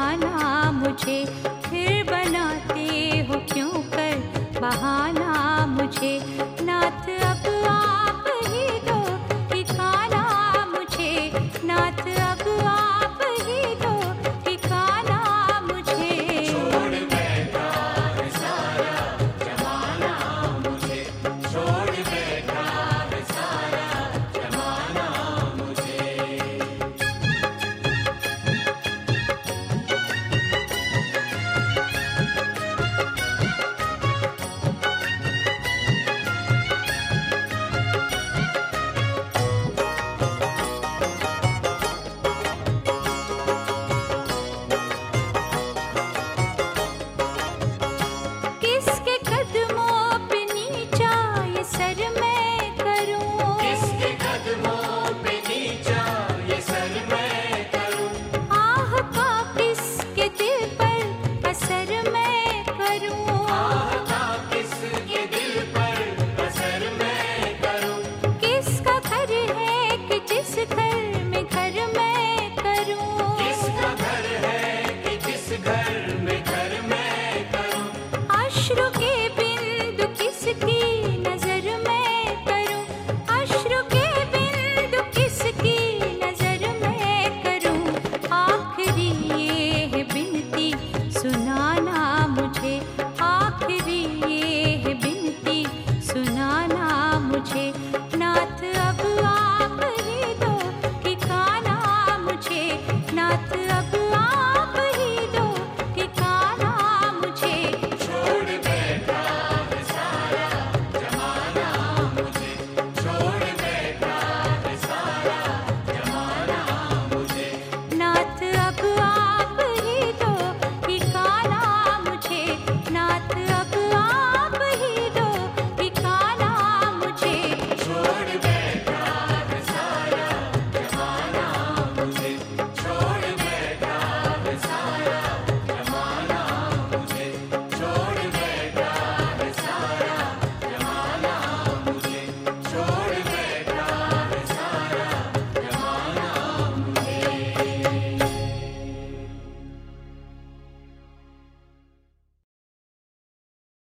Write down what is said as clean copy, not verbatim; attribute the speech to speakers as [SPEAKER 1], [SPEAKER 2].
[SPEAKER 1] जाना मुझे, फिर बनाते हो क्यों कर बहाना मुझे। नाथ अब आप ही दो ठिकाना मुझे, नाथ अब आप ही दो ठिकाना मुझे।
[SPEAKER 2] छोड़ बैठा है सारा जमाना मुझे, छोड़ बैठा है सारा जमाना मुझे।
[SPEAKER 1] किसके कदमों पे नीचा ये सर मैं करूं,
[SPEAKER 2] किसके कदमों पे नीचा ये सर मैं करूं,
[SPEAKER 1] आह का किसके दिल पर असर मैं करूं।
[SPEAKER 2] आह का किसके दिल पर असर मैं करूं।
[SPEAKER 1] किसका घर है कि जिस घर में घर मैं करूं,
[SPEAKER 2] किसका घर है कि जिस घर